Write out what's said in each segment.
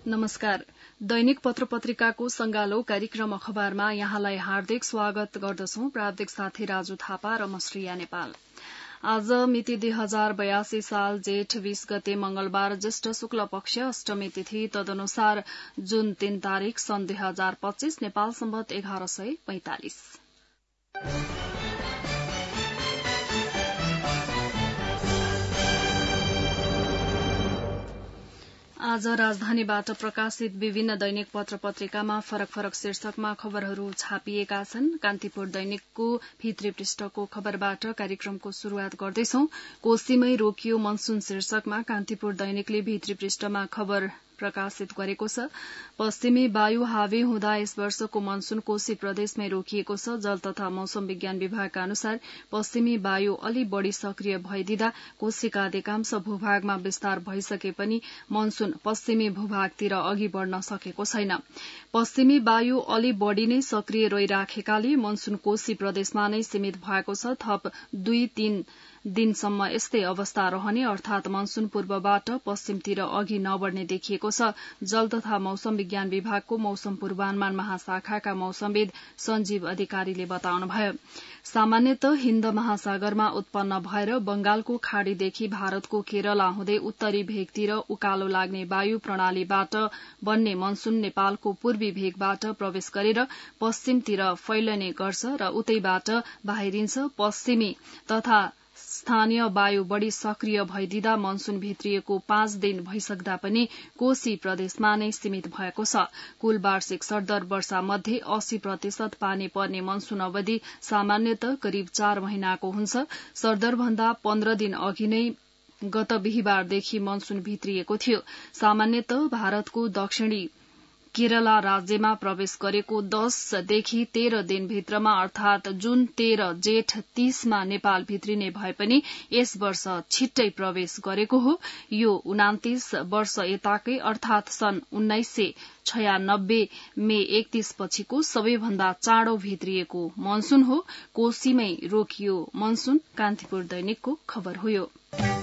नमस्कार। दैनिक पत्र पत्रिकाको संगालो कार्यक्रम अखबारमा यहाँलाई हार्दिक स्वागत गर्दछौं। प्राविधिक साथी राजु थापा र म श्रेया नेपाल। आज मिति 2082 साल जेठ 20 गते मंगलबार ज्येष्ठ शुक्ल पक्ष अष्टमी तिथि, तदनुसार जुन 3 तारिक सन् 2025 नेपाल सम्वत 1145। आज राजधानीबाट प्रकाशित विभिन्न दैनिक पत्र पत्रिकामा फरक फरक शीर्षकमा खबरहरू छापिएका छन्। कान्तिपुर दैनिकको भित्री पृष्ठको खबरबाट कार्यक्रमको शुरूआत गर्दैछौं। कोशीमै रोकियो मनसून शीर्षकमा कान्तिपुर दैनिकले भित्री पृष्ठमा खबर प्रकाशित गरेको छ। पश्चिमी वायु हावी हुँदा यस वर्षको मनसून कोशी प्रदेशमै रोकिएको छ। जल तथा मौसम विज्ञान विभागका अनुसार पश्चिमी वायु अलि बढ़ी सक्रिय भइदिँदा कोशीका अधिकांश भूभागमा विस्तार भइसके पनि मनसून पश्चिमी भूभागतिर अघि बढ़न सकेको छैन। पश्चिमी वायु अलि बढ़ी नै सक्रिय रहिराखेकाले मनसून कोशी प्रदेशमा नै सीमित भएको छ। थप 2-3 दिनसम्म यस्तै अवस्था रहने, अर्थात मनसून पूर्वबाट पश्चिमतिर अघि नबढ़ने देखिएको छ। जल तथा मौसम विज्ञान विभागको मौसम पूर्वानुमान महाशाखाका मौसमविद सञ्जीव अधिकारीले बताउनुभयो। सामान्यतः हिन्द महासागरमा उत्पन्न भएर बंगालको खाड़ीदेखि भारतको केरला हुँदै उत्तरी भेगतिर उकालो लाग्ने वायु प्रणालीबाट बन्ने मनसून नेपालको पूर्वी भेगबाट प्रवेश गरेर पश्चिमतिर फैलने गर्छ र उतैबाट बाहिरिन्छ। पश्चिमी तथा स्थानीय वायु बढ़ी सक्रिय भइदिँदा मनसून भित्रिएको 5 दिन भइसक्दा पनि कोशी प्रदेशमा नै सीमित भएको छ। कुल वार्षिक सरदर वर्षा मध्ये 80% पानी पर्ने मनसून अवधि सामान्यतः करिब 4 महिनाको हुन्छ। सरदर भन्दा 15 दिन अघि नै गत बिहीबारदेखि मनसून भित्रिएको थियो। सामान्यतः भारतको दक्षिणी केरला राज्यमा प्रवेश गरेको 10 देखि 13 दिनभित्रमा, अर्थात जुन 13 जेठ 30 मा नेपाल भित्रिने भए पनि यस वर्ष छिट्टै प्रवेश गरेको हो। यो 29 वर्ष यताकै, अर्थात सन् 1996 मे 31 पछिको सबैभन्दा चाँडो भित्रिएको मनसून हो। कोशीमै रोकियो मनसून, कान्तिपुर दैनिकको खबर हो। यो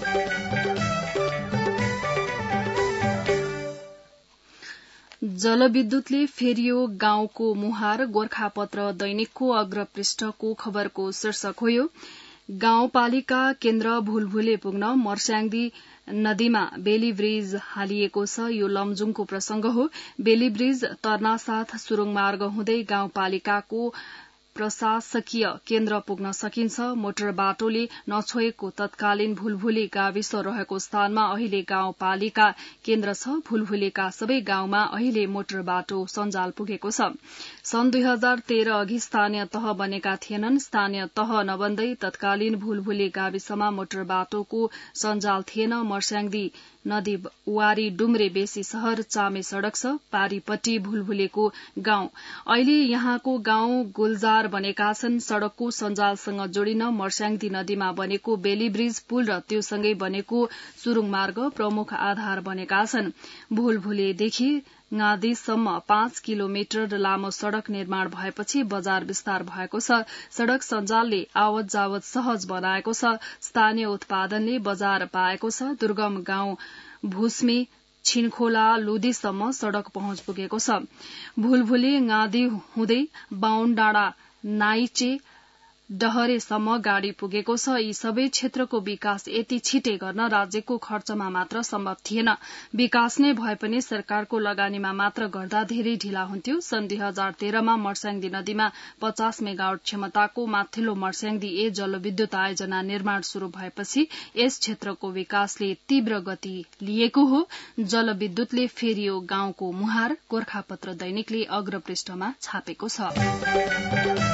जलविद्युतले फेरियो गाउँको मुहार, गोर्खापत्र दैनिकको अग्रपृष्ठको खबरको शीर्षक हो। यो गाउँपालिका केन्द्र भुलभुले पुग्न मर्स्याङ्दी नदीमा बेली ब्रिज हालिएको छ। यो लमजुङको प्रसंग हो। बेली ब्रिज तर्नासाथ सुरुङ मार्ग हुँदै गाउँपालिकाको प्रशासकीय केन्द्र पुग्न सकिन्छ। मोटर बाटोले नछोएको तत्कालीन भुलभुले गाविस रहेको स्थानमा अहिले गाउँपालिका केन्द्र छ। भुलभुलेका सबै गाउँमा अहिले मोटर बाटो सञ्जाल पुगेको छ। सन् 2013 अघि स्थानीय तह बनेका थिएनन्। स्थानीय तह नबन्दै तत्कालीन भुलभुले गाविसमा मोटर बाटोको सञ्जाल थिएन। मर्स्याङ्दी नदी वारी डुम्रे बेसी शहर चामे सड़क छ। पारीपट्टि भुलभुलेको गाउँ। अहिले यहाँको गाउँ गुलजार बनेका छन्। सड़कको सञ्जालसँग जोडिन मर्स्याङ्दी नदीमा बनेको बेली ब्रिज पुल र त्योसँगै बनेको सुरुङ मार्ग प्रमुख आधार बनेका छन्। भुलभुलेदेखि गाँधीसम्म 5 किलोमिटर लामो सड़क निर्माण भएपछि बजार विस्तार भएको छ। सड़क सञ्जालले आवत जावत सहज बनाएको छ। स्थानीय उत्पादनले बजार पाएको छ। दुर्गम गाउँ भुस्मी छिनखोला लुदीसम्म सड़क पहुँच पुगेको छ। भुलभुले गाँधी हुँदै बाहुन डाँडा नाइचे डहरेसम्म गाड़ी पुगेको छ। यी सबै क्षेत्रको विकास यति छिटै गर्न राज्यको खर्चमा मात्र सम्भव थिएन। विकास नै भए पनि सरकारको लगानीमा मात्र गर्दा धेरै ढिला हुन्थ्यो। सन् 2013 मा मर्स्याङ्दी नदीमा 50 मेगावाट क्षमताको माथिल्लो मर्स्याङ्दी ए जलविद्युत आयोजना निर्माण शुरू भएपछि यस क्षेत्रको विकासले तीव्र गति लिएको हो। जलविद्युतले फेरियो गाउँको मुहार, गोर्खापत्र दैनिकले अग्रपृष्ठमा छापेको छ।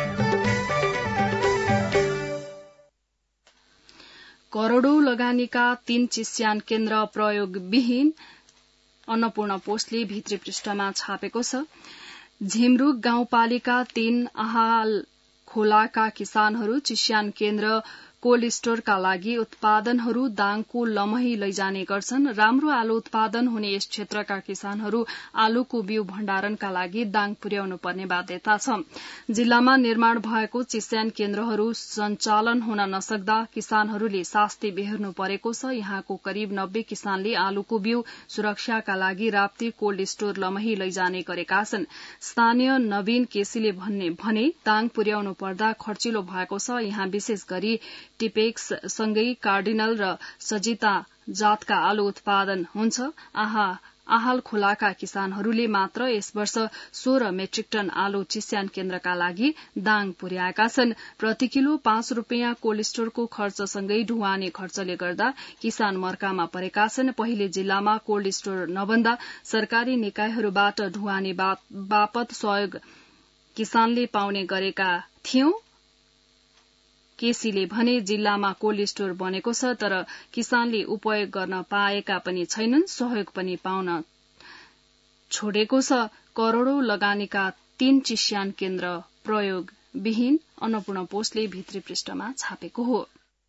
करोड़ौं लगानीका 3 चिस्यान केन्द्र प्रयोगविहीन, अन्नपूर्ण पोस्टले भित्री पृष्ठमा छापेको छ। झिमरुक गाउँपालिका 3 आहाल खोलाका किसानहरू चिस्यान केन्द्र कोल्ड स्टोरका लागि उत्पादनहरू दाङको लमही लैजाने गर्छन्। राम्रो आलु उत्पादन हुने यस क्षेत्रका किसानहरू आलुको बिउ भण्डारणका लागि दाङ पुर्याउनु पर्ने बाध्यता छ। जिल्लामा निर्माण भएको चिस्यान केन्द्रहरू सञ्चालन हुन नसक्दा किसानहरूले शास्ति बेहोर्नु परेको छ। यहाँको करिब 90 किसानले आलुको बिउ सुरक्षाका लागि राप्ती कोल्ड स्टोर लमही लैजाने गरेका छन्। स्थानीय नवीन केसीले भने दाङ पुर्याउनु पर्दा खर्चिलो भएको छ। यहाँ विशेष गरी टिपेक्स सँगै कार्डिनल र सजिता जातका आलु उत्पादन हुन्छ। आहाल खोलाका किसानहरूले मात्र यस वर्ष 16 मेट्रिक टन आलु चिस्यान केन्द्रका लागि दाङ पुर्याएका छन्। प्रति किलो 5 रूपियाँ कोल्ड स्टोरको खर्चसँगै ढुवानी खर्चले गर्दा किसान मर्कामा परेका छन्। पहिले जिल्लामा कोल्ड स्टोर नबन्दा सरकारी निकायहरूबाट ढुवानी बापत सहयोग किसानले पाउने गरेका थियौं। केसीले भने जिल्लामा कोल्ड स्टोर बनेको छ, तर किसानले उपयोग गर्न पाएका पनि छैनन्, सहयोग पनि पाउन छोडेको छ। करोड़ौं लगानीका 3 चिस्यान केन्द्र प्रयोगविहीन। अन्नपूर्ण पोस्टले भित्री पृष्ठमा छापेको हो।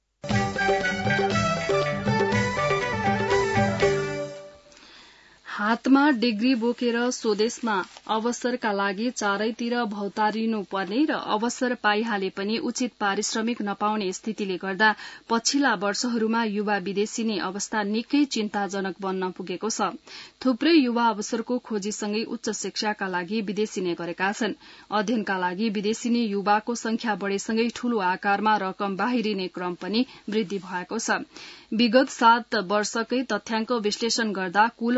हातमा डिग्री बोकेर स्वदेशमा अवसरका लागि चारैतिर भौतारिनु पर्ने र अवसर पाइहाले पनि उचित पारिश्रमिक नपाउने स्थितिले गर्दा पछिल्ला वर्षहरूमा युवा विदेशिने अवस्था निकै चिन्ताजनक बन्न पुगेको छ। थुप्रै युवा अवसरको खोजीसँगै उच्च शिक्षाका लागि विदेशिने गरेका छन्। अध्ययनका लागि विदेशिने युवाको संख्या बढेसँगै ठूलो आकारमा रकम बाहिरिने क्रम पनि वृद्धि भएको छ। विगत 7 वर्षकै तथ्याङ्क विश्लेषण गर्दा कुल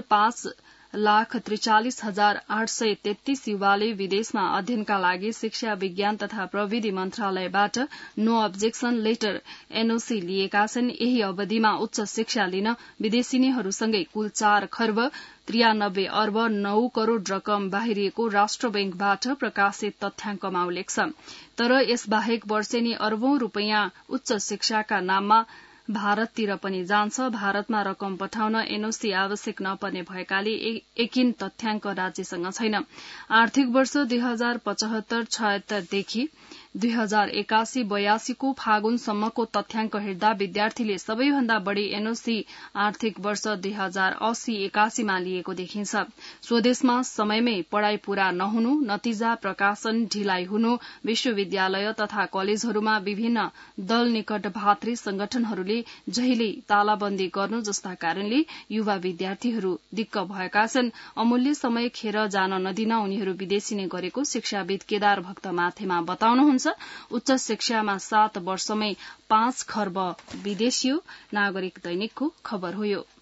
5,43,833 युवाले विदेशमा अध्ययनका लागि शिक्षा विज्ञान तथा प्रविधि मन्त्रालयबाट नो अब्जेक्सन लेटर एनओसी लिएका छन्। यही अवधिमा उच्च शिक्षा लिन विदेशिनीहरूसँगै कुल 4 खर्ब 93 अर्ब 9 करोड़ रकम बाहिरिएको राष्ट्र बैंकबाट प्रकाशित तथ्याङ्कमा उल्लेख छ। तर यसबाहेक वर्षेनी अर्बौं रूपियाँ उच्च शिक्षाका नाममा भारततिर पनि जान्छ। भारतमा रकम पठाउन एनओसी आवश्यक नपर्ने भएकाले एकिन तथ्याङ्क राज्यसँग छैन। आर्थिक वर्ष 2075-76 देखि 2081-82 को फागुनसम्मको तथ्याङ्क हेर्दा विद्यार्थीले सबैभन्दा बढ़ी एनओसी आर्थिक वर्ष 2080-81 मा लिएको देखिन्छ। स्वदेशमा समयमै पढ़ाई पूरा नहुनु, नतिजा प्रकाशन ढिलाइ हुनु, विश्वविद्यालय तथा कलेजहरूमा विभिन्न दल निकट भातृ संगठनहरूले जहिल्यै तालाबन्दी गर्नु जस्ता कारणले युवा विद्यार्थीहरू दिक्क भएका छन्। अमूल्य समय खेर जान नदिन उनीहरू विदेशिने गरेको शिक्षाविद केदार भक्त माथेमा बताउनुहुन्छ। उच्च शिक्षामा 7 वर्षमै 5 खर्ब विदेशियो। नागरिक दैनिकको खबर हो यो।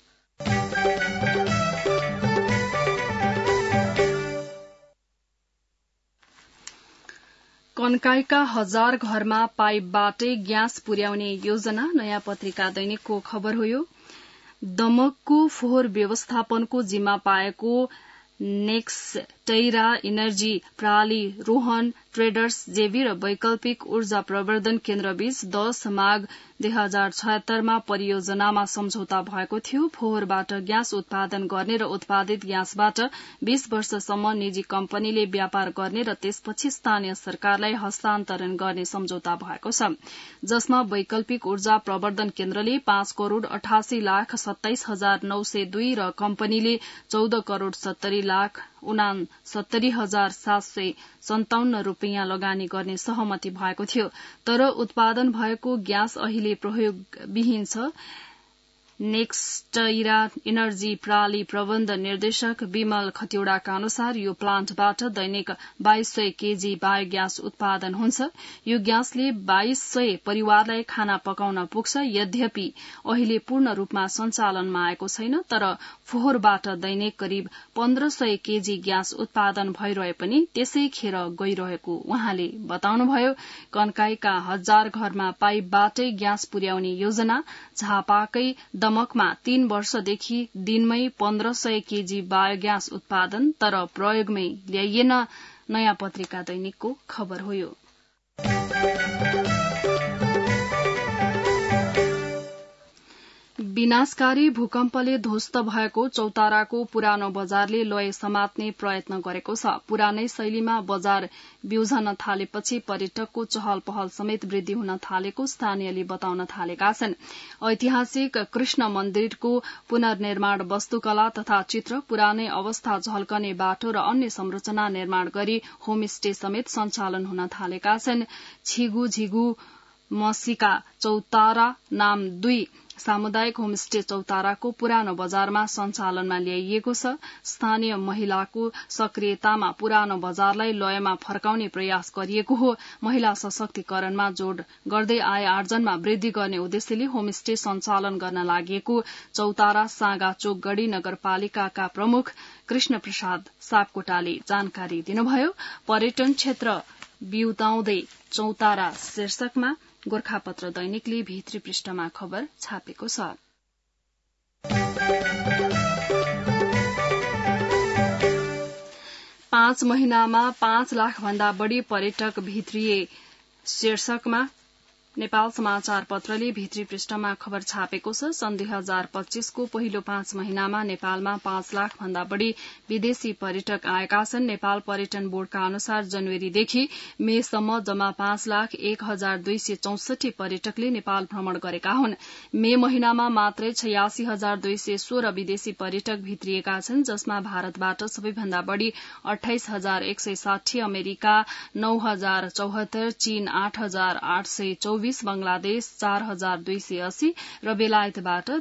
कन्काईका 1000 घरमा पाइपबाटै ग्यास पुर्याउने योजना। नयाँ पत्रिका दैनिकको खबर हो यो। दमकको फोहोर व्यवस्थापनको जिम्मा पाएको नेक्स्टैरा इनर्जी प्राली रोहन ट्रेडर्स जेबी र वैकल्पिक ऊर्जा प्रवर्धन केन्द्रबीच 10 माघ 2076 मा परियोजनामा सम्झौता भएको थियो। फोहोरबाट ग्यास उत्पादन गर्ने र उत्पादित ग्यासबाट 20 वर्षसम्म निजी कम्पनीले व्यापार गर्ने र त्यसपछि स्थानीय सरकारलाई हस्तान्तरण गर्ने सम्झौता भएको छ, जसमा वैकल्पिक ऊर्जा प्रवर्धन केन्द्रले 5,88,27,902 र कम्पनीले 14,70,69,70757 रूपियाँ लगानी गर्ने सहमति भएको थियो। तर उत्पादन भएको ग्यास अहिले प्रयोगविहीन छ। नेक्स्टैरा इनर्जी प्राली प्रबन्ध निर्देशक विमल खतिवड़ाका अनुसार यो प्लान्टबाट दैनिक 2200 केजी बायोग्यास उत्पादन हुन्छ। यो ग्यासले 2200 परिवारलाई खाना पकाउन पुग्छ। यद्यपि अहिले पूर्ण रूपमा सञ्चालनमा आएको छैन, तर फोहोरबाट दैनिक करिब 1500 केजी ग्यास उत्पादन भइरहे पनि त्यसै खेर गइरहेको उहाँले बताउनुभयो। कन्काईका 1000 घरमा पाइपबाटै ग्यास पुर्याउने योजना। झापाकै दमकमा 3 वर्षदेखि दिनमै 1500 केजी बायोग्यास उत्पादन, तर प्रयोगमै ल्याइएन। नयाँ पत्रिका दैनिकको खबर हो यो। विनाशकारी भूकम्पले ध्वस्त भएको चौताराको पुरानो बजारले लय समात्ने प्रयत्न गरेको छ। पुरानै शैलीमा बजार बिउझन थालेपछि पर्यटकको चहल पहल समेत वृद्धि हुन थालेको स्थानीयले बताउन थालेका छन्। ऐतिहासिक कृष्ण मन्दिरको पुनर्निर्माण, वस्तुकला तथा चित्र, पुरानै अवस्था झल्कने बाटो र अन्य संरचना निर्माण गरी होमस्टे समेत सञ्चालन हुन थालेका छन्। छिगु झिगु मसीका चौतारा नाम 2 सामुदायिक होमस्टे चौताराको पुरानो बजारमा सञ्चालनमा ल्याइएको छ। स्थानीय महिलाको सक्रियतामा पुरानो बजारलाई लयमा फर्काउने प्रयास गरिएको हो। महिला सशक्तिकरणमा जोड़ गर्दै आय आर्जनमा वृद्धि गर्ने उद्देश्यले होमस्टे सञ्चालन गर्न लागेको चौतारा साँगाचोक गढ़ी नगरपालिकाका प्रमुख कृष्ण प्रसाद सापकोटाले जानकारी दिनुभयो। पर्यटन क्षेत्र बिउताउँदै चौतारा शीर्षकमा गोर्खापत्र दैनिकले भित्री पृष्ठमा खबर छापेको छ। 5 महिनामा 5 लाख भन्दा बढ़ी पर्यटक भित्रिए शीर्षकमा नेपाल समाचार पत्रले भित्री पृष्ठमा खबर छापेको छ। सन् 2025 को पहिलो 5 महिनामा नेपालमा 5 लाख भन्दा बढ़ी विदेशी पर्यटक आएका छन्। नेपाल पर्यटन बोर्डका अनुसार जनवरीदेखि मेसम्म जम्मा 5,01,264 पर्यटकले नेपाल भ्रमण गरेका हुन्। मे महिनामा मात्रै 86,216 विदेशी पर्यटक भित्रिएका छन्, जसमा भारतबाट सबैभन्दा बढ़ी 28,160, अमेरिका 9,074, चीन 8,824, बंगलादेश 4,280 र बेलायतबाट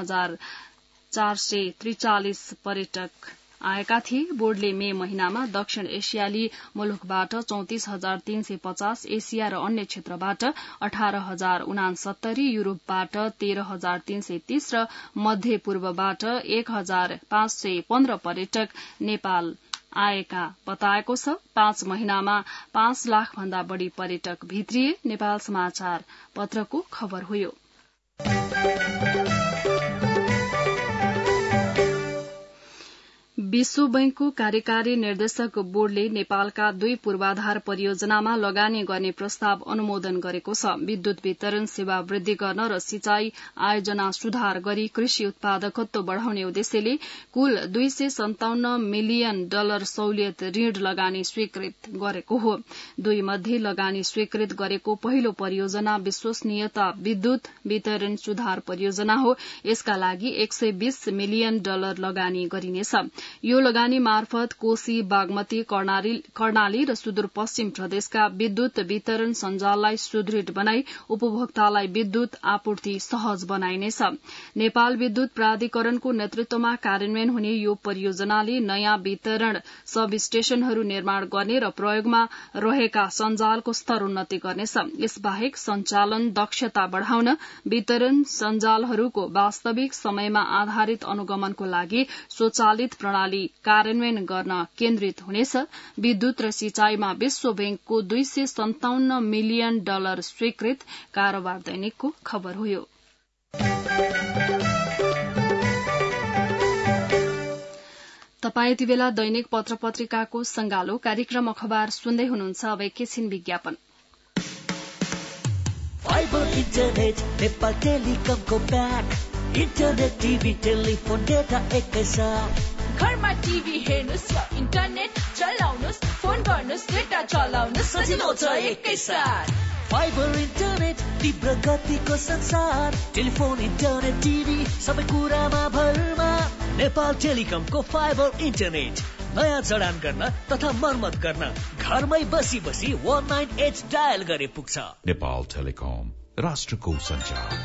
3,443 पर्यटक आएका थिए। बोर्डले मे महिनामा दक्षिण एशियाली मुलुकबाट 34,350, एशिया र अन्य क्षेत्रबाट 18,069, युरोपबाट 13,330 र मध्य पूर्वबाट 1,515 पर्यटक नेपाल आएका बताएको छ। 5 महिनामा 5 लाख भन्दा बढ़ी पर्यटक भित्रिए। नेपाल समाचार पत्रको खबर हो यो। विश्व बैंकको कार्यकारी निर्देशक बोर्डले नेपालका 2 पूर्वाधार परियोजनामा लगानी गर्ने प्रस्ताव अनुमोदन गरेको छ। विद्युत वितरण सेवा वृद्धि गर्न र सिंचाई आयोजना सुधार गरी कृषि उत्पादकत्व बढ़ाउने उद्देश्यले कुल $257 मिलियन सहुलियत ऋण लगानी स्वीकृत गरेको हो। 2 मध्ये लगानी स्वीकृत गरेको पहिलो परियोजना विश्वसनीयता विद्युत वितरण सुधार परियोजना हो। यसका लागि $120 मिलियन लगानी गरिनेछ। यो लगानी मार्फत कोशी, बागमती, कर्णाली र सुदूरपश्चिम प्रदेशका विद्युत वितरण सञ्जाललाई सुदृढ़ बनाई उपभोक्तालाई विद्युत आपूर्ति सहज बनाइनेछ। नेपाल विद्युत प्राधिकरणको नेतृत्वमा कार्यान्वयन हुने यो परियोजनाले नयाँ वितरण सब स्टेशनहरू निर्माण गर्ने र प्रयोगमा रहेका सञ्जालको स्तरोन्नति गर्नेछ। यसबाहेक सञ्चालन दक्षता बढ़ाउन वितरण सञ्जालहरूको वास्तविक समयमा आधारित अनुगमनको लागि स्वचालित प्रणाली कार्यान्वयन गर्न केन्द्रित हुनेछ। विद्युत र सिंचाईमा विश्व बैंकको $257 मिलियन स्वीकृत कारोबार दैनिकको खबर हो यो। तपाई यति बेला दैनिक पत्र पत्रिकाको संगालो कार्यक्रम अखबार सुन्दै हुनुहुन्छ। अब एकैछिन विज्ञापन। फाइबर इन्टरनेट नेपाल टेलिकमको प्याक, इन्टरनेट टिभी टेलिफोन डेटा एकैसाथ। घरमा टिभी हेर्नुस् या इन्टरनेट चलाउनुस्, फोन गर्नुस्, डेटा चलाउनुस्, सजिलो छ एकैसाथ। फाइबर इन्टरनेट तीव्र गतिको संसार, टेलिफोन, इन्टरनेट, टिभी सबै कुरामा भरमा। नेपाल टेलिकमको फाइबर इन्टरनेट नयाँ जडान गर्न तथा मर्मत गर्न घरमै बसी 19H डायल गरे पुग्छ। नेपाल टेलिकम, राष्ट्रको सञ्चार।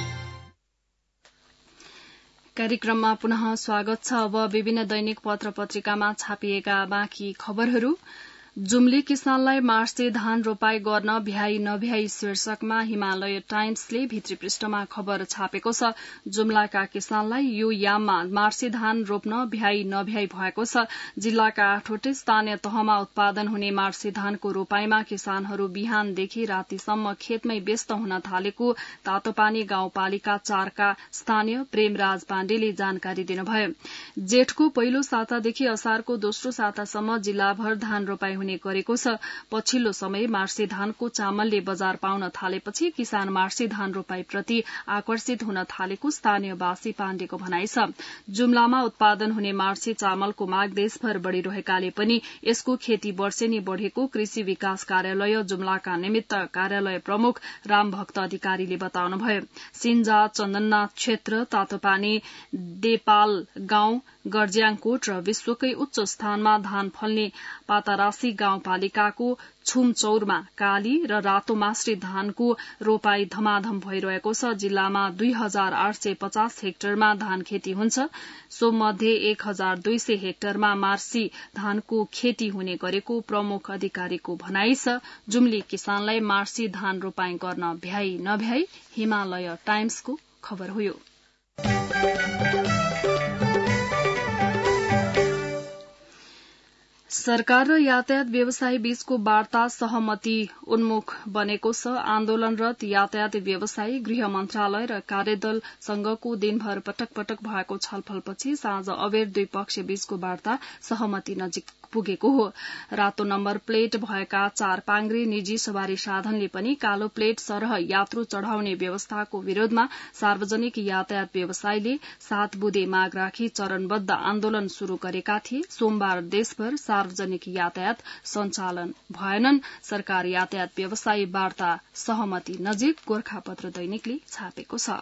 कार्यक्रममा पुनः स्वागत छ। अब विभिन्न दैनिक पत्र पत्रिकामा छापिएका बाँकी खबरहरू। जुम्ली किसानलाई मार्चे धान रोपाई गर्न भ्याई नभ्याई शीर्षकमा हिमालय टाइम्सले भित्री पृष्ठमा खबर छापेको छ। जुम्लाका किसानलाई यो याममा मार्चे धान रोप्न भ्याई नभ्याई भएको छ। जिल्लाका 8वटै स्थानीय तहमा उत्पादन हुने मार्चे धानको रोपाईमा किसानहरू बिहानदेखि रातिसम्म खेतमै व्यस्त हुन थालेको तातोपानी गाउँपालिका 4 का स्थानीय प्रेमराज पाण्डेले जानकारी दिनुभयो। जेठको पहिलो सातादेखि असारको दोस्रो सातासम्म जिल्लाभर धान रोपाई हुने गरेको छ। पछिल्लो समय मार्सी धानको चामलले बजार पाउन थालेपछि किसान मार्सी धान रोपाई प्रति आकर्षित हुन थालेको स्थानीयवासी पाण्डेको भनाइ छ। जुम्लामा उत्पादन हुने मार्सी चामलको माग देशभर बढ़िरहेकाले पनि यसको खेती वर्षेनी बढ़ेको कृषि विकास कार्यालय जुम्लाका निमित्त कार्यालय प्रमुख रामभक्त अधिकारीले बताउनुभयो। सिन्जा, चन्दननाथ क्षेत्र, तातोपानी, देपाल गाउँ, गर्ज्याङकोट र विश्वकै उच्च स्थानमा धान फल्ने पातारासी गाउँपालिकाको छुमचौरमा काली र रातो मास्री धानको रोपाई धमाधम भइरहेको छ। जिल्लामा 2850 हेक्टरमा धान खेती हुन्छ। सोमध्ये 1200 हेक्टरमा मार्सी धानको खेती हुने गरेको प्रमुख अधिकारीको भनाइ छ। जुम्ली किसानलाई मार्सी धान रोपाई गर्न भ्याई नभ्याई हिमालय टाइम्सको खबर हो। सरकार र यातायात व्यवसायी बीचको वार्ता सहमति उन्मुख बनेको छ। आन्दोलनरत यातायात व्यवसायी, गृह मन्त्रालय र कार्यदल संघको दिनभर पटक पटक भएको छलफलपछि साँझ अबेर दुई पक्ष बीचको वार्ता सहमति नजिक पुगेको हो। रातो नम्बर प्लेट भएका 4 पाङ्ग्रे निजी सवारी साधनले पनि कालो प्लेट सरह यात्रु चढ़ाउने व्यवस्थाको विरोधमा सार्वजनिक यातायात व्यवसायीले 7 बुँदे माग राखी चरणबद्ध आन्दोलन शुरू गरेका थिए। सोमबार देशभर सार्वजनिक यातायात सञ्चालन भएनन्। सरकार यातायात व्यवसायी वार्ता सहमति नजिक, गोरखापत्र दैनिकले छापेको छ।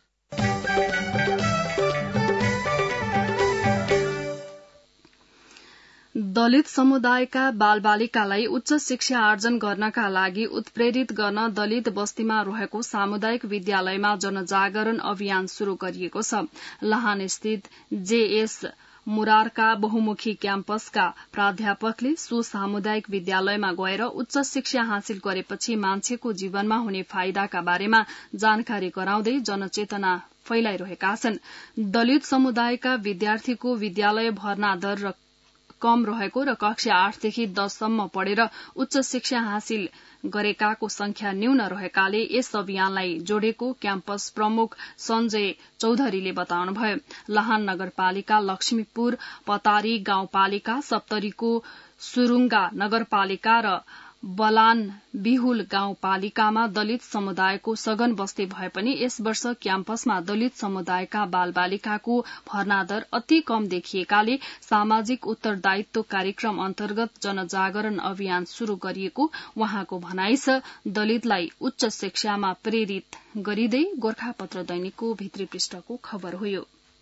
दलित समुदायका बालबालिकालाई उच्च शिक्षा आर्जन गर्नका लागि उत्प्रेरित गर्न दलित बस्तीमा रहेको सामुदायिक विद्यालयमा जनजागरण अभियान शुरू गरिएको छ। लाहान स्थित जेएस मुरारका बहुमुखी क्याम्पसका प्राध्यापकले सो सामुदायिक विद्यालयमा गएर उच्च शिक्षा हासिल गरेपछि मान्छेको जीवनमा हुने फाइदाका बारेमा जानकारी गराउँदै जनचेतना फैलाइरहेका छन्। दलित समुदायका विद्यार्थीको विद्यालय भर्ना दर कम रहेको र कक्षा 8 देखि 10 सम्म पढेर उच्च शिक्षा हासिल गरेकाको संख्या न्यून रहेकाले यस अभियानलाई जोडेको क्याम्पस प्रमुख सञ्जय चौधरीले बताउनुभयो। लाहान नगरपालिका, लक्ष्मीपुर पतारी गाउँपालिका, सप्तरीको सुरुङ्गा नगरपालिका र बलान बिहुल गाउँपालिकामा दलित समुदायको सघन बस्ती भए पनि यस वर्ष क्याम्पसमा दलित समुदायका बालबालिकाको भर्ना दर अति कम देखिएकाले सामाजिक उत्तरदायित्व कार्यक्रम अन्तर्गत जनजागरण अभियान शुरू गरिएको उहाँको भनाइ छ। दलितलाई उच्च शिक्षामा प्रेरित गरिँदै गोरखापत्र दैनिकको भित्री पृष्ठको खबर हो।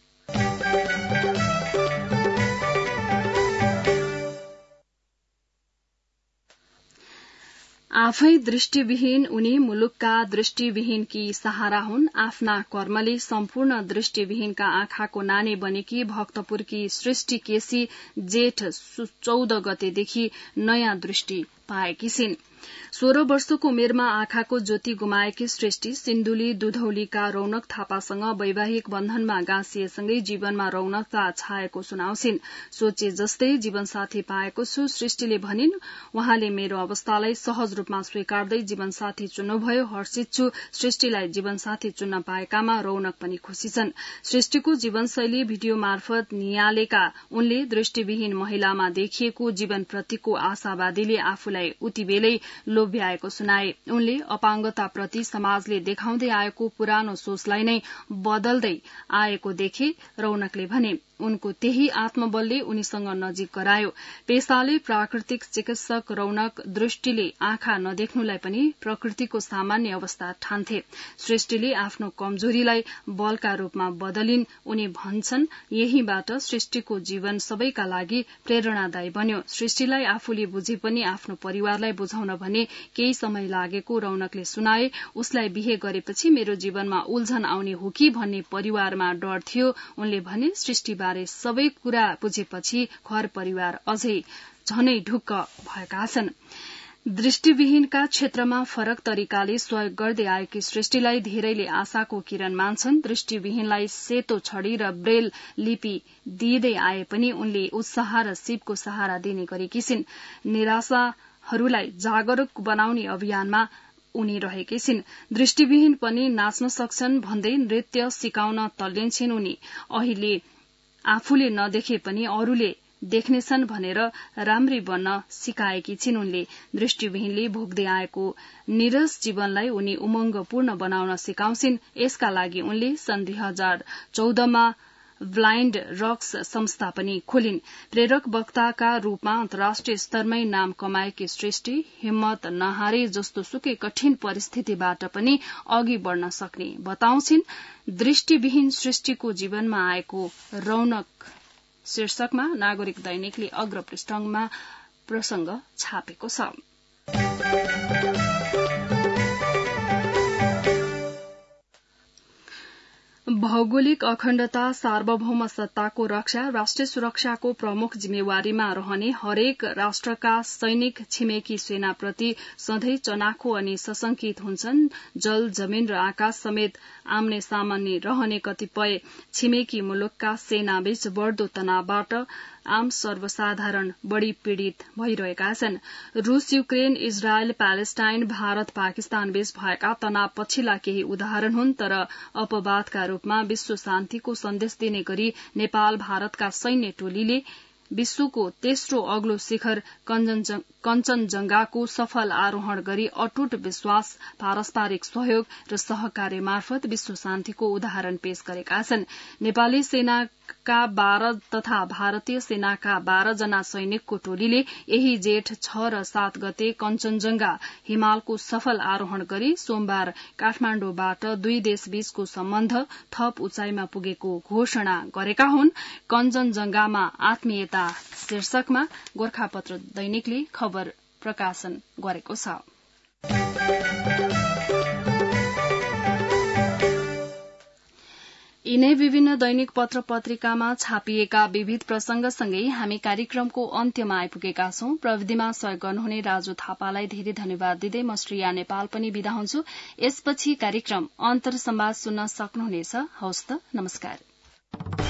आफै दृष्टिविहीन उनी मुलुकका दृष्टिविहीनकी सहारा हुन्। आफ्ना कर्मले सम्पूर्ण दृष्टिविहीनका आँखाको नानी बनेकी भक्तपुरकी सृष्टि केसी जेठ 14 गतेदेखि नयाँ दृष्टि पाएकी छिन्। 16 वर्षको उमेरमा आँखाको ज्योति गुमाएकी सृष्टि सिन्धुली दुधौलीका रौनक थापासँग वैवाहिक बन्धनमा गाँसिएसँगै जीवनमा रौनकता छाएको सुनाउँछिन्। सोचे जस्तै जीवनसाथी पाएको छु सृष्टिले भनिन्। उहाँले मेरो अवस्थालाई सहज रूपमा स्वीकार्दै जीवनसाथी चुन्नुभयो। हर्षित छु सृष्टिलाई जीवनसाथी चुन्न पाएकामा, रौनक पनि खुशी छन्। सृष्टिको जीवनशैली भिडियो मार्फत नियालेका उनले दृष्टिविहीन महिलामा देखिएको जीवनप्रतिको आशावादीले आफूलाई उतिबेलै लोभ्याएको सुनाए। उनले अपाङ्गताप्रति समाजले देखाउँदै आएको पुरानो सोचलाई नै बदल्दै आएको देखे। रौनकले भने उनको त्यही आत्मबलले उनीसँग नजिक गरायो। पेशाले प्राकृतिक चिकित्सक रौनक दृष्टिले आँखा नदेख्नुलाई पनि प्रकृतिको सामान्य अवस्था ठान्थे। सृष्टिले आफ्नो कमजोरीलाई बलका रूपमा बदलिन्। उनी भन्छन् यहीबाट सृष्टिको जीवन सबैका लागि प्रेरणादायी बन्यो। सृष्टिलाई आफूले बुझे पनि आफ्नो परिवारलाई बुझाउन भने केही समय लागेको रौनकले सुनाए। उसलाई बिहे गरेपछि मेरो जीवनमा उल्झन आउने हो कि भन्ने परिवारमा डर थियो। उनले भने सृष्टिबारे सबै कुरा बुझेपछि घर परिवार अझै झनै ढुक्क भएका छन्। दृष्टिविहीनका क्षेत्रमा फरक तरिकाले सहयोग गर्दै आएकी सृष्टिलाई धेरैले आशाको किरण मान्छन्। दृष्टिविहीनलाई सेतो छडी र ब्रेल लिपि दिँदै आए पनि उनले उत्साह र सिपको सहारा दिने गरेकी छिन्। निराशाहरूलाई जागरूक बनाउने अभियानमा उनी रहेकी छिन्। दृष्टिविहीन पनि नाच्न सक्छन् भन्दै नृत्य सिकाउन तल्लिन्छन् उनी। अहिले आफूले नदेखे पनि अरूले देख्नेछन् भनेर राम्री बन्न सिकाएकी छिन् उनले। दृष्टिविहीनले भोग्दै आएको निरस जीवनलाई उनी उमंगपूर्ण बनाउन सिकाउँछिन्। यसका लागि उनले सन् 2014मा ब्लाइण्ड रक्स संस्था पनि खोलिन्। प्रेरक वक्ताका रूपमा अन्तर्राष्ट्रिय स्तरमै नाम कमाएकी सृष्टि हिम्मत नहारे जस्तो सुकै कठिन परिस्थितिबाट पनि अघि बढ़न सक्ने बताउँछिन्। दृष्टिविहीन सृष्टिको जीवनमा आएको रौनक शीर्षकमा नागरिक दैनिकले अग्रपृष्ठमा प्रसंग छापेको छ। भौगोलिक अखण्डता सार्वभौम सत्ताको रक्षा राष्ट्रिय सुरक्षाको प्रमुख जिम्मेवारीमा रहने हरेक राष्ट्रका सैनिक छिमेकी सेनाप्रति सधैँ चनाखो अनि सशंकित हुन्छन्। जल जमीन र आकाश समेत आम्ने सामान्य रहने कतिपय छिमेकी मुलुकका सेनाबीच बढ़दो तनावबाट आम सर्वसाधारण बढ़ी पीड़ित भइरहेका छन्। रूस Ukraine Israel Palestine Bharat Pakistan बीच भएका तनाव पछिल्ला केही उदाहरण हुन्। तर अपवादका रूपमा विश्व शान्तिको सन्देश दिने गरी नेपाल भारतका सैन्य टोलीले विश्वको तेस्रो अग्लो शिखर कञ्चनजंघाको सफल आरोहण गरी अटूट विश्वास पारस्परिक सहयोग र सहकार्य मार्फत विश्व शान्तिको उदाहरण पेश गरेका छन्। नेपाली सेनाका 12 तथा भारतीय सेनाका 12 जना सैनिकको टोलीले यही जेठ 6 र 7 गते कञ्चनजंघा हिमालको सफल आरोहण गरी सोमबार काठमाण्डुबाट दुई देशबीचको सम्बन्ध थप उचाइमा पुगेको घोषणा गरेका हुन्। कञ्चनजंघामा आत्मीयता शीर्षकमा गोर्खापत्र दैनिकले खबर प्रकाशन गरेको छ। यिनै विभिन्न दैनिक पत्र पत्रिकामा छापिएका विविध प्रसंगसँगै हामी कार्यक्रमको अन्त्यमा आइपुगेका छौं। प्रविधिमा सहयोग गर्नुहुने राजु थापालाई धेरै धन्यवाद दिँदै म श्रेया नेपाल पनि बिदा हुन्छु। यसपछि कार्यक्रम अन्तर संवाद सुन्न सक्नुहुनेछ। हवस् त, नमस्कार।